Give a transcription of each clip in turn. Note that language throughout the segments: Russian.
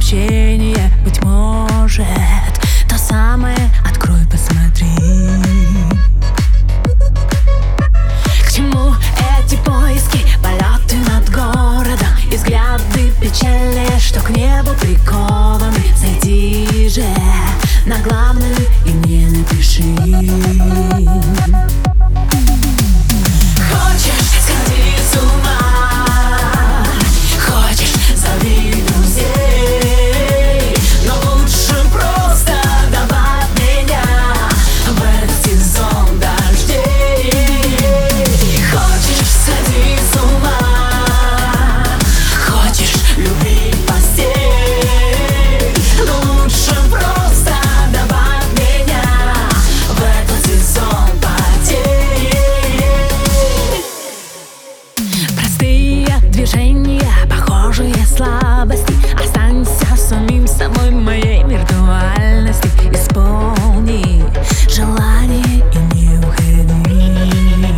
ощущение, быть может, то самое. Открой, посмотри. К чему эти поиски, полеты над городом и взгляды печальные, что к небу прикованы? Зайди же на главную и мне напиши. Хочешь, сходи с ума, хочешь, зови друзей, но лучше просто добавь меня в этот сезон дождей. Хочешь, сходи с ума, хочешь, люби постель, но лучше просто добавь меня в этот сезон потерь. Простые движения, похожие слабости, останься самим собой в моей виртуальности. Исполни желание и не уходи.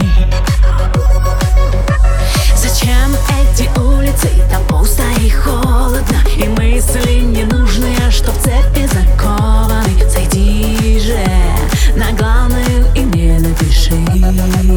Зачем эти улицы? Там пусто и холодно, и мысли ненужные, что в цепи закованы. Зайди же на главную и мне напиши.